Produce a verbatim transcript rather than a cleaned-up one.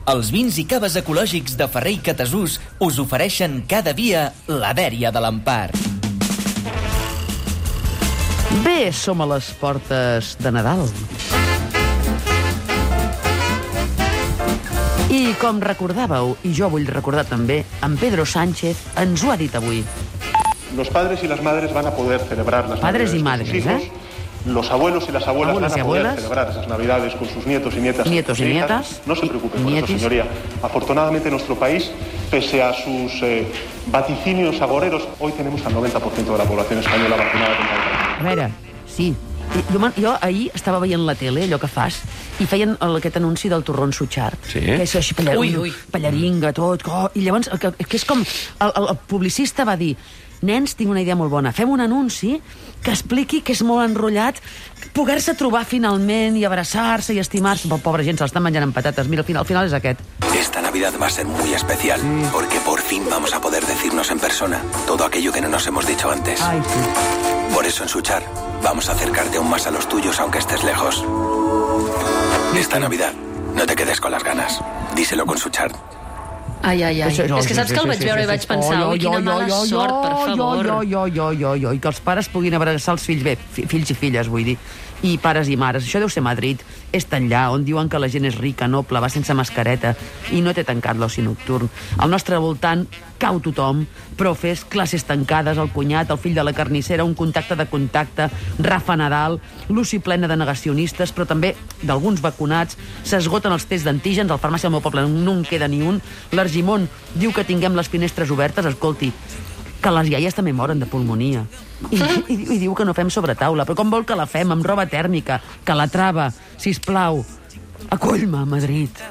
Els vins i caves ecològics de Ferrer i Catasús us ofereixen cada dia la dèria de l'Empar. Bé, som a les portes de Nadal. I com recordàveu, i jo vull recordar també, en Pedro Sánchez ens ho ha dit avui. Los padres y las madres van a poder celebrar las Padres y navidades con sus madres, hijos. ¿eh? Los abuelos y las abuelas Abuelos van y a poder abuelas. celebrar esas navidades con sus nietos y nietas. Nietos y e hijas. nietas. No se preocupen por Nietis. eso, señoría. Afortunadamente, nuestro país, pese a sus eh, vaticinios agoreros, hoy tenemos al noventa por ciento de la población española vacunada contra el coronavirus. A veure, sí. Jo, jo ahir estava veient la tele, allò que fas, i feien el, aquest anunci del torrón Suchard. Sí? Que és així, pallar, Ui, ui. pallaringa, tot, oh, i llavors, que, que és com... El, el, el publicista va dir: nens, tinc una idea molt bona, fem un anunci que expliqui que és molt enrotllat poder-se trobar finalment i abraçar-se i estimar-se. Però, pobra gent, se l'estan menjant amb patates. Mira, al final, al final és aquest. Esta Navidad va a ser muy especial, Sí. porque por fin vamos a poder decirnos en persona todo aquello que no nos hemos dicho antes. Ai, sí. Por eso en Suchar vamos a acercarte aún más a los tuyos aunque estés lejos. Esta Navidad no te quedes con las ganas. Díselo con Suchar. Ai, ai, ai. Això- És que saps que el vaig veure i vaig pensar, ui, quina mala sort, per favor. Jo, jo, jo, jo, jo, i que els pares puguin abraçar els fills, bé, fi- fills i filles, vull dir, i pares i mares. Això deu ser Madrid, és tan allà, on diuen que la gent és rica, noble, va sense mascareta i no té tancat l'oci nocturn. Al nostre voltant cau tothom, profes, classes tancades, el cunyat, el fill de la carnissera, un contacte de contacte, Rafa Nadal, l'U C I plena de negacionistes, però també d'alguns vacunats, s'esgoten els tests d'antígens, al farmàcia del meu poble no en queda ni un, l'Argimon diu que tinguem les finestres obertes, escolti, que les iaies també moren de pulmonia. I, i, i diu que no fem sobretaula, però com vol que la fem? Amb roba tèrmica, que la trava, sisplau. Acoll-me, Madrid.